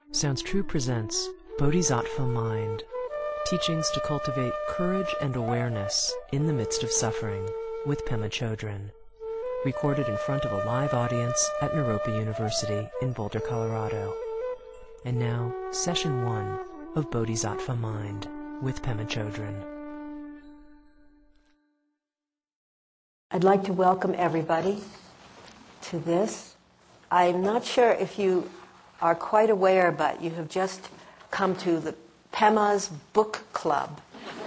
Sounds True presents Bodhisattva Mind, teachings to cultivate courage and awareness in the midst of suffering with Pema Chodron, recorded in front of a live audience at Naropa University in Boulder, Colorado. And now, Session 1 of Bodhisattva Mind with Pema Chodron. I'd like to welcome everybody to this. I'm not sure if you are quite aware, but you have just come to the Pema's Book Club.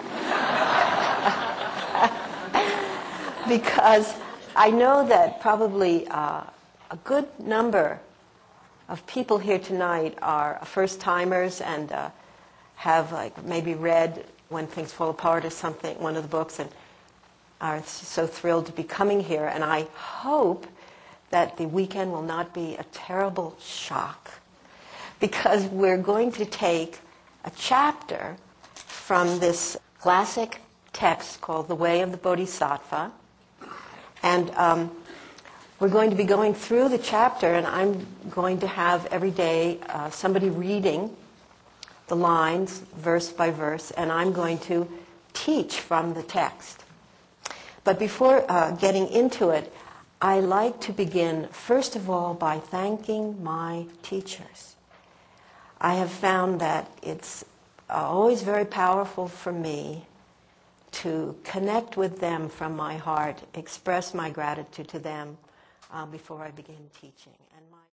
Because I know that probably a good number of people here tonight are first-timers and have maybe read When Things Fall Apart or something, one of the books, and are so thrilled to be coming here. And I hope that the weekend will not be a terrible shock, because we're going to take a chapter from this classic text called The Way of the Bodhisattva, and we're going to be going through the chapter, and I'm going to have every day somebody reading the lines verse by verse, and I'm going to teach from the text. But before getting into it, I like to begin, first of all, by thanking my teachers. I have found that it's always very powerful for me to connect with them from my heart, express my gratitude to them before I begin teaching. And